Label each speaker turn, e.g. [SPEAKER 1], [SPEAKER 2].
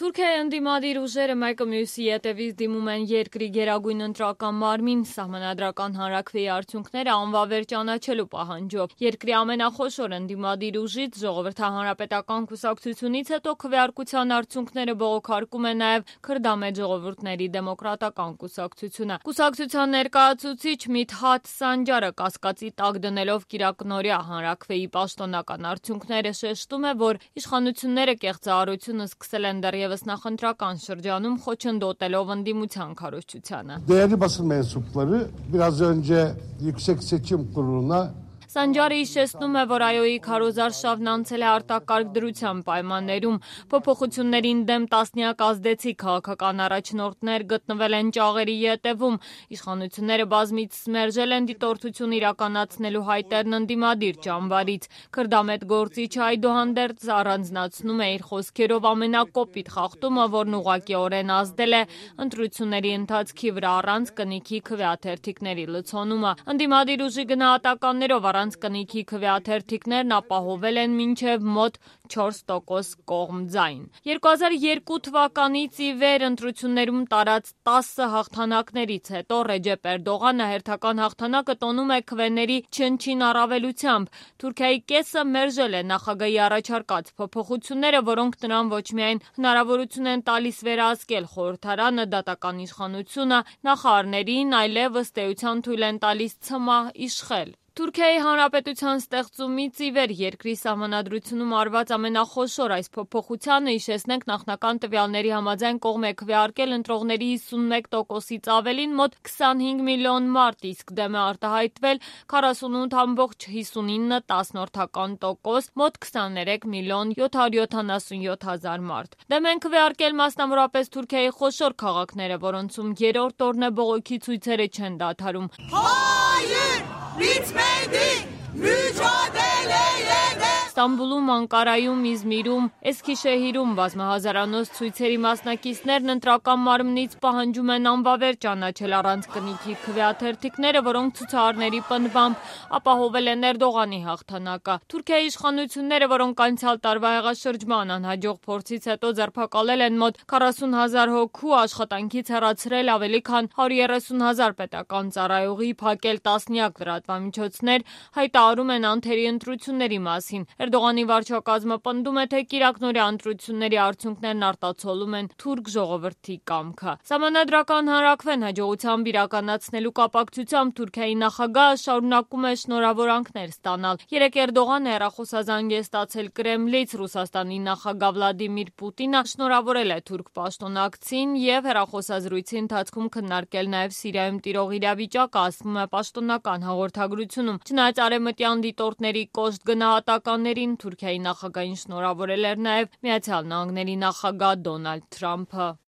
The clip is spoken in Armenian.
[SPEAKER 1] Թուրքիայի ընդդիմադիր ուժերը մեկը մյուսի ետևից դիմում են երկրի գերագույն ընտրական մարմին սահմանադրական հանրաքվեի արդյունքները անվավեր ճանաչելու պահանջով։ Երկրի ամենախոշոր ընդդիմադիր ուժից ժողովրդահանրապետական կուսակցությունից հետո քվեարկության արդյունքները բողոքարկում է նաև քրդամետ ժողովուրդների դեմոկրատական կուսակցությունը։ Կուսակցության ներկայացուցիչ Միդհաթ Սանջարը կասկածի տակ դնելով կիրակնօրյա հանրաքվեի պաշտոնական արդյունքները շեշտում է, որ իշխանությունները կեղծարարությունը սկսել են դեռևս նախընտրական շրջանում խոչընդոտելով ընդդիմության քարոզչությանը։
[SPEAKER 2] Değerli basın mensupları biraz önce Yüksek Seçim Kurulu'na
[SPEAKER 1] Սանջարը հիշեցնում է, որ ԱՅՈ-ի քարոզարշավն անցել է արտակարգ դրության պայմաններում, փոփոխություններին դեմ տասնյակ ազդեցիկ քաղաքական առաջնորդներ գտնվել են ճաղերի ետևում, իշխանությունները բազմիցս մերժել են դիտորդություն իրականացնելու հայտերն ընդդիմադիր ճամբարից։ Քրդամետ գործիչը այդուհանդերձ առանձնացնում է իր խոսքերով ամենակոպիտ խախտումը, որն ուղղակիորեն ազդել է ընտրությունների ընթացքի վրա առանց կնիքի քվեաթերթիկների լցոնումը։ Ընդդիմադիր ուժի գնահատականներով առանց կնիքի քվեաթերթիկներն ապահովել են մինչև մոտ 4% կողմ ձայն։ 2002 թվականից ի վեր ընտրություններում տարած 10 հաղթանակներից հետո Ռեջեփ Էրդողանը հերթական հաղթանակը տոնում է քվեների չնչին առավելությամբ։ Թուրքիայի կեսը մերժել է նախագահի առաջարկած փոփոխությունները, որոնք նրան ոչ միայն հնարավորություն են տալիս վերահսկել խորհրդարանը, դատական իշխանությունը, նախարարներին, այլև ըստ էության թույլ են տալիս ցմահ իշխել։ Թուրքիայի հանրապետության ստեղծումից ի վեր երկրի սահմանադրությունում արված ամենախոշոր այս փոփոխությանը հիշեցնենք նախնական տվյալների համաձայն կողմ է քվեարկել ընտրողների 51%-ից ավելին մոտ 25 միլիոն մարդ, իսկ դեմ է արտահայտվել 48,59%, մոտ 23 միլիոն 777 հազար մարդ։ Դեմ են քվեարկել մասնավորապես Թուրքիայի խոշոր քաղաքները, որոնցում երրորդ օրն է բողոքի ցույցերը չեն դադարում։ Ստամբուլում, Անկարայում, Իզմիրում, Էսքիշեհիրում բազմահազարանոց ցույցերի մասնակիցներն ընտրական մարմնից պահանջում են անվավեր ճանաչել առանց կնիքի քվեաթերթիկները, որոնք ցուցարարների պնդմամբ ապահովել են Էրդողանի հաղթանակը։ Թուրքիայի իշխանությունները, որոնք անցյալ տարվա հեղաշրջման անհաջող փորձից հետո ձերբակալել են մոտ 40,000 հոգու, աշխատանքից հեռացրել ավելի քան 130,000 պետական ծառայողի, փակել տասնյակ լրատվամիջոցներ, հայտարարում են անթերի ընտրությունների մասին։ Էրդողանի վարչակազմը պնդում է, թե կիրակնօրյա ընտրությունների արդյունքներն արտացոլում են թուրք ժողովրդի կամքը։ Սահմանադրական հանրաքվեն հաջողությամբ իրականացնելու կապակցությամբ Թուրքիայի նախագահը շարունակում է շնորհավորանքներ ստանալ։ Երեկ Էրդողանը հեռախոսազանգ է ստացել Կրեմլից, Ռուսաստանի նախագահ Վլադիմիր Պուտինը շնորհավորել է թուրք պաշտոնակցին և հեռախոսազրույցի ընթացքում քննարկել նաև Սիրիայում տիրող իրավիճակը, ասվում է պաշտոնական հաղորդագրությունում։ Չնայած արևմտյան դիտորդների կոշտ գնահատականներին, Թուրքիայի նախագահին շնորհավորել էր նաև Միացյալ Նահանգների նախագահ Դոնալդ Թրամփը։